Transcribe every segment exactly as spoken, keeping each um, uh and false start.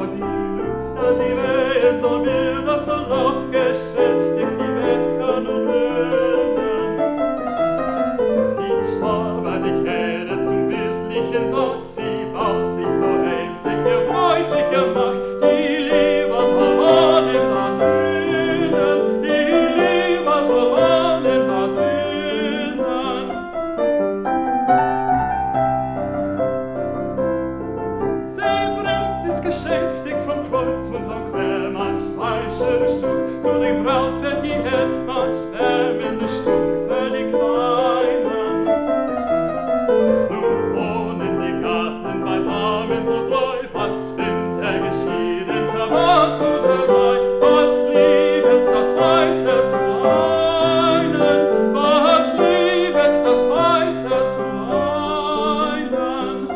die Lüfte, sie wehen so mild, doch so rauch, geschwätzt durch die Wecker und Höhlen. Die Schwaber, die kehret zum bildlichen Gott, sie baut sich so einzig ihr bräuchlicher Macht, die lieber so wollen da drinnen, die lieber so wollen da drinnen. Sie bringt sich geschäftig vom Kreuz und vom Quell, man speichere Stück zu dem Brautwerk hierher, man schwärmende Stück für die Kleinen. Nun wohnen die Gatten beisammen so treu, was findet er geschieden, verwandt gut herbei, was liebet das Weißherz zu einen, was liebet das Weißherz zu einen.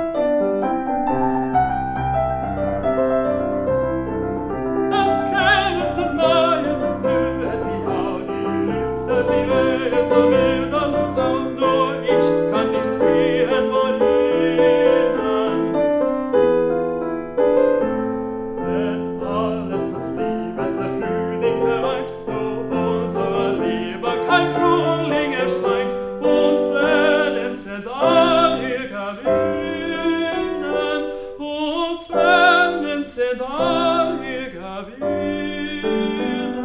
Es kehret den Maien, es blühet die Haut, die Lüfte, sie wehen so mild und laut, nur ich kann nicht sehen von ihnen. Denn alles, was liebet, der Frühling vereint, nur unserer Liebe kein Frühling erscheint, und Tränen sind all ihrer Winnen, und Tränen sind all ihrer Winnen.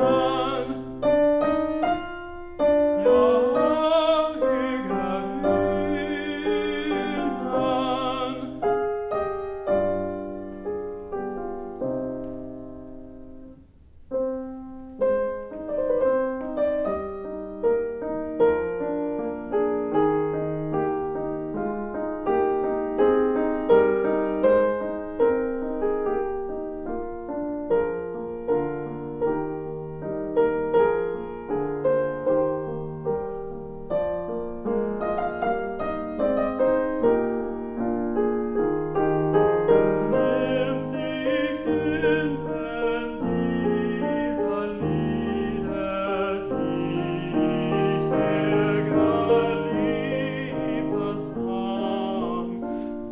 Ja, ihrer Winnen. Nimm sich hinten dieser Lieder, die ich dir geliebter sang,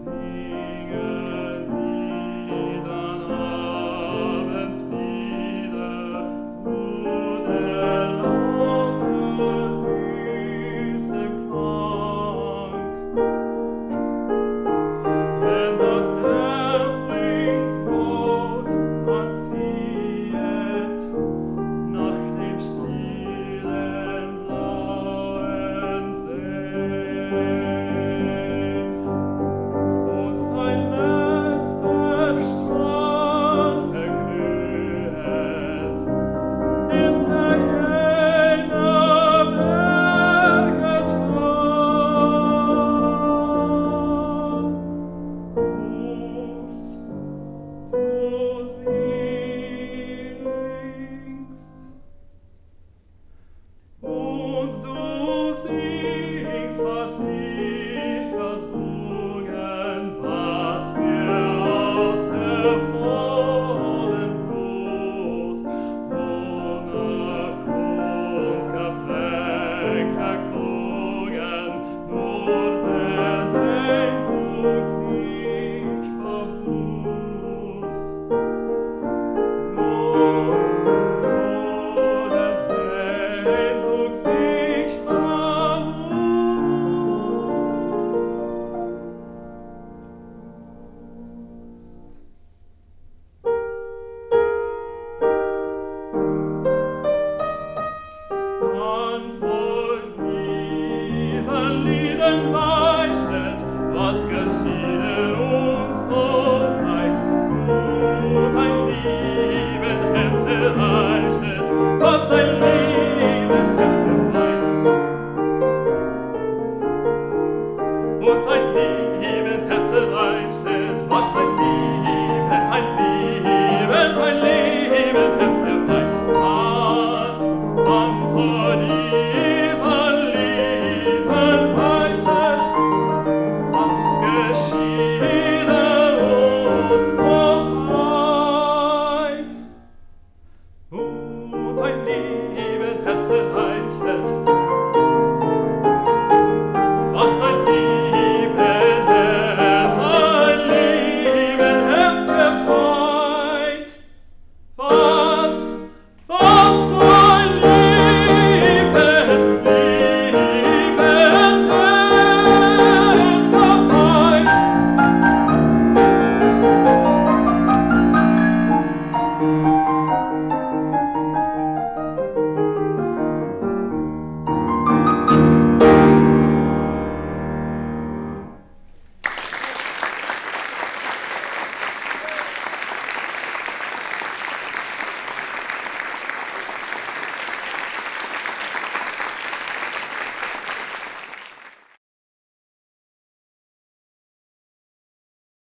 singe sie dann abends wieder zu der laute, süße Klang. Wenn das Dämmerungsbrot anziehet nach dem stillen blauen See und sein letzter Strahl verglühet hinter jener Bergesfront. Ruft,